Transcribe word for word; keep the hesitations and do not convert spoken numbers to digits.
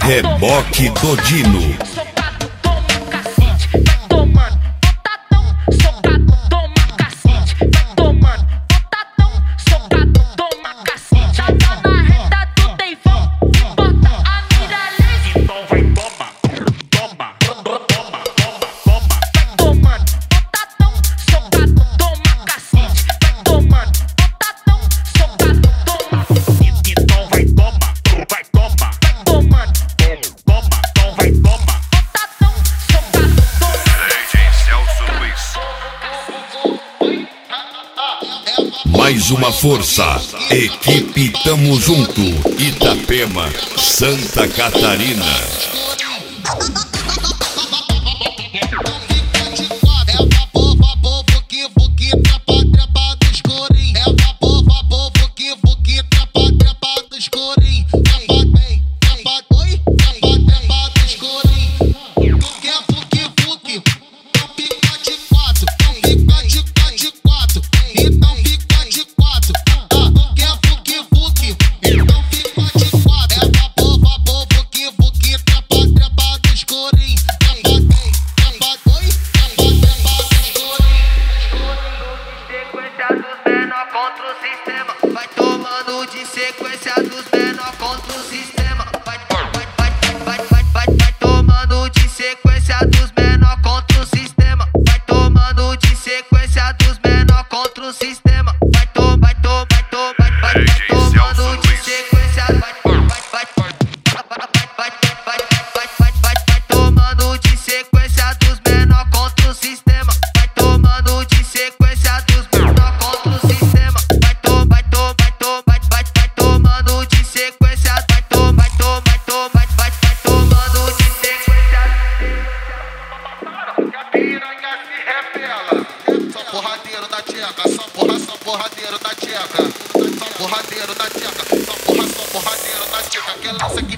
Reboque do Dino. Socado, toma cacete, vai tomando. Botadão, socado, toma cacete, vai tomando. Botadão, socado, toma cacete. Tava na reta do teivão, bota a mira leve. Então vai toma, toma, toma, toma, toma. Vai tomando. Botadão, socado, toma cacete, vai tomando. Botadão, socado, toma. Então vai toma, vai toma, Vai tomando. toma, então vai toma. Botadão, socado, toma. D J Celso Luiz. Mais uma força. Equipe Tamo Junto. Itapema, Santa Catarina. Contra o sistema, vai tomando de sequência dos menor contra o sistema. Vai, vai, vai, vai, vai, vai, vai, vai tomando de sequência dos menor contra o sistema. Vai tomando de sequência dos menor contra o sistema. Vai to, vai to, vai to, vai, vai, vai tomando de sequência. Vai, vai, vai, vai, vai, vai, vai, vai, vai, vai, vai, vai tomando de sequência dos menor contra o sistema. Vai tomando de sequência dos menor contra o sistema. Porradeiro da tcheca, só porra, só porradeiro da tcheca. Só porradeiro da tcheca, só porra, só porradeiro da tcheca. Que lança que